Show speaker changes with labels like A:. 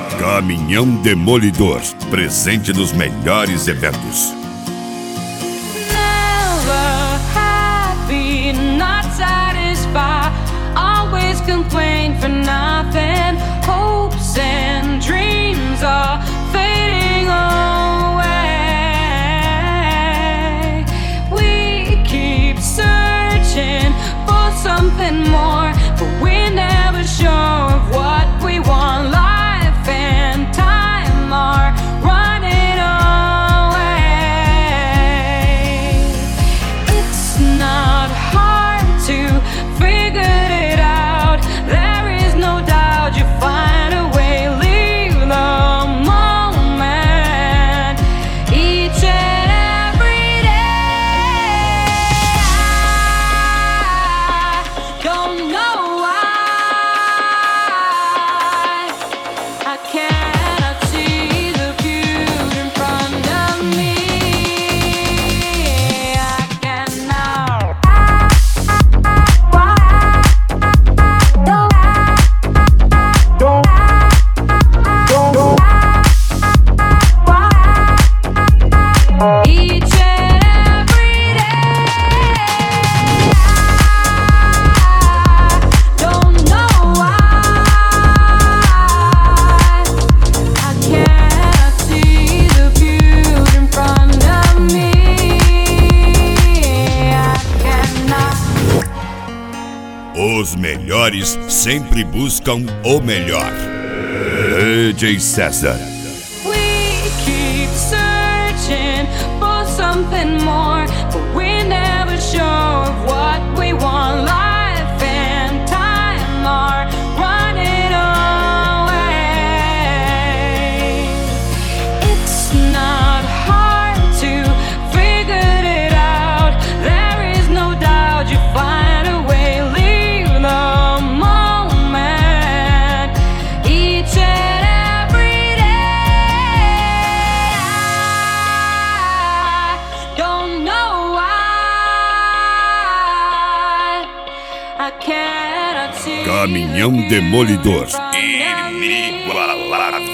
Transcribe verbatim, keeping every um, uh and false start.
A: Caminhão Demolidor, presente nos melhores eventos.
B: Never happy, not satisfied, always complain for nothing. Hopes and dreams are fading away. We keep searching for something more, but we're never sure of what we want. Life and time are running away. It's not hard to figure it out. There is no doubt you find a way. Leave the moment each and every day. I don't know why I cannot see the future in front of me. I cannot. Each and every day. I don't know why I cannot see the future in front of me. I cannot.
A: Os melhores sempre buscam o melhor. D J César.
B: We keep searching for something more, but we're never sure of what we want. Life and time are running away. It's not hard to figure it out. There is no doubt you find a way. Leave the moment each and every day. I don't know why I cannot see.
A: Caminhão
B: the future
A: Demolidor.
B: in front of me.
A: Inigualável.